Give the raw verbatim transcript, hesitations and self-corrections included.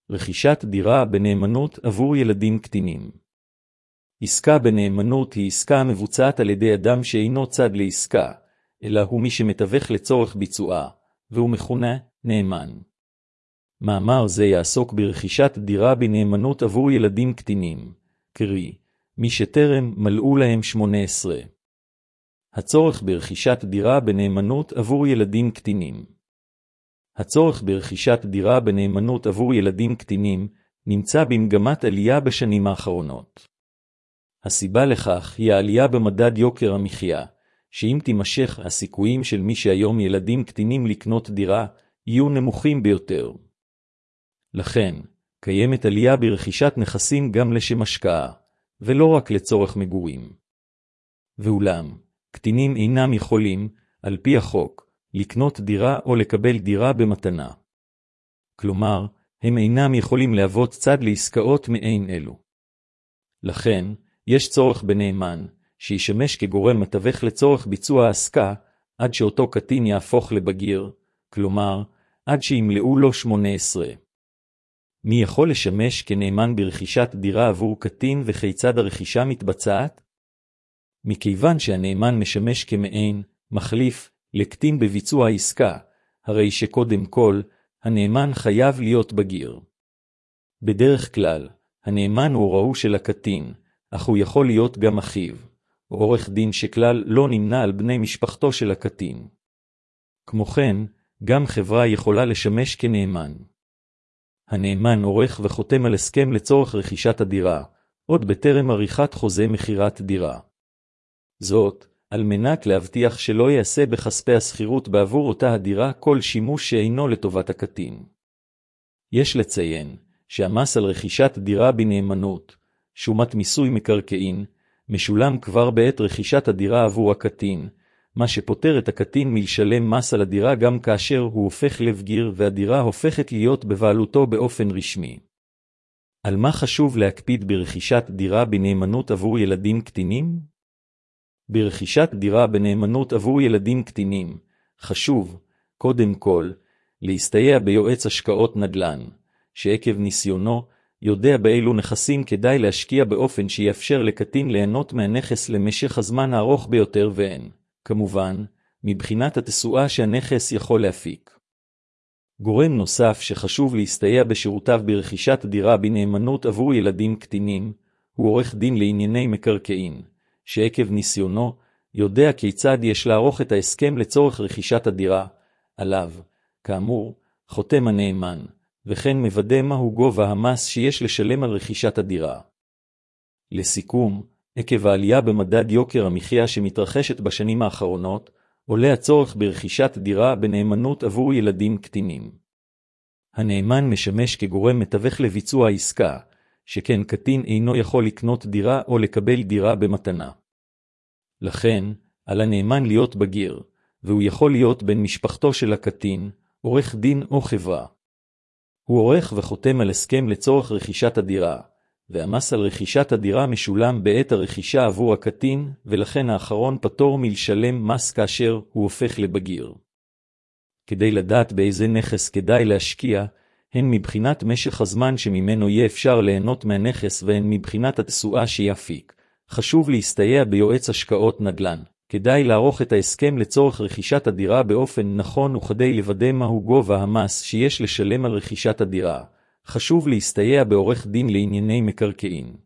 רכישת דירה בנאמנות עבור ילדים קטינים. עסקה בנאמנות היא עסקה המבוצעת על ידי אדם שאינו צד לעסקה, אלא הוא מי שמתווך לצורך ביצועה, והוא מכונה נאמן. מאמר זה יעסוק ברכישת דירה בנאמנות עבור ילדים קטינים, קרי, מי שטרם מלאו להם שמונה עשרה. הצורך ברכישת דירה בנאמנות עבור ילדים קטינים. הצורך ברכישת דירה בנאמנות עבור ילדים קטינים נמצא במגמת עלייה בשנים האחרונות. הסיבה לכך היא העלייה במדד יוקר המחיה, שאם תימשך הסיכויים של מי שהיום ילדים קטינים לקנות דירה יהיו נמוכים ביותר. לכן, קיימת עלייה ברכישת נכסים גם לשם השקעה, ולא רק לצורך מגורים. ואולם, קטינים אינם יכולים, על פי החוק, לקנות דירה או לקבל דירה במתנה. כלומר, הם אינם יכולים להוות צד לעסקאות מעין אלו. לכן, יש צורך בנאמן, שישמש כגורם מתווך לצורך ביצוע העסקה, עד שאותו קטין יהפוך לבגיר, כלומר, עד שימלאו לו שמונה עשרה. מי יכול לשמש כנאמן ברכישת דירה עבור קטין וכיצד הרכישה מתבצעת? מכיוון שהנאמן משמש כמעין, מחליף, לקטין בביצוע העסקה, הרי שקודם כל, הנאמן חייב להיות בגיר. בדרך כלל, הנאמן הוא הוראו של הקטין, אך הוא יכול להיות גם אחיו, או עורך דין שכלל לא נמנה על בני משפחתו של הקטין. כמו כן, גם חברה יכולה לשמש כנאמן. הנאמן עורך וחותם על הסכם לצורך רכישת הדירה, עוד בטרם עריכת חוזה מחירת דירה. זאת, על מנת להבטיח שלא יעשה בכספי הסחירות בעבור אותה הדירה כל שימוש שאינו לטובת הקטין. יש לציין שהמס על רכישת דירה בנאמנות, שומת מיסוי מקרקעין, משולם כבר בעת רכישת הדירה עבור הקטין, מה שפוטר את הקטין מלשלם מס על הדירה גם כאשר הוא הופך לבגיר והדירה הופכת להיות בבעלותו באופן רשמי. על מה חשוב להקפיד ברכישת דירה בנאמנות עבור ילדים קטינים? ברכישת דירה בנאמנות עבור ילדים קטינים, חשוב, קודם כל, להסתייע ביועץ השקעות נדל"ן, שעקב ניסיונו, יודע באילו נכסים כדאי להשקיע באופן שיאפשר לקטין ליהנות מהנכס למשך הזמן הארוך ביותר והן, כמובן, מבחינת התשואה שהנכס יכול להפיק. גורם נוסף שחשוב להסתייע בשירותיו ברכישת דירה בנאמנות עבור ילדים קטינים, הוא עורך דין לענייני מקרקעין, שעקב ניסיונו, יודע כיצד יש לערוך את ההסכם לצורך רכישת הדירה, עליו, כאמור, חותם הנאמן, וכן מוודא מהו גובה המס שיש לשלם על רכישת הדירה. לסיכום, עקב העלייה במדד יוקר המחיה שמתרחשת בשנים האחרונות, עולה הצורך ברכישת דירה בנאמנות עבור ילדים קטינים. הנאמן משמש כגורם מתווך לביצוע העסקה, שכן קטין אינו יכול לקנות דירה או לקבל דירה במתנה. לכן, על הנאמן להיות בגיר, והוא יכול להיות בן משפחתו של הקטין, עורך דין או חברה. הוא עורך וחותם על הסכם לצורך רכישת הדירה, והמס על רכישת הדירה משולם בעת הרכישה עבור הקטין, ולכן האחרון פטור מלשלם מס כאשר הוא הופך לבגיר. כדי לדעת באיזה נכס כדאי להשקיע, הן מבחינת משך הזמן שממנו יהיה אפשר ליהנות מהנכס והן מבחינת התשואה שיפיק, חשוב להסתייע ביועץ השקעות נדל"ן. כדאי לערוך את ההסכם לצורך רכישת הדירה באופן נכון וכדי לוודא מהו גובה המס שיש לשלם על רכישת הדירה. חשוב להסתייע בעורך דין לענייני מקרקעין.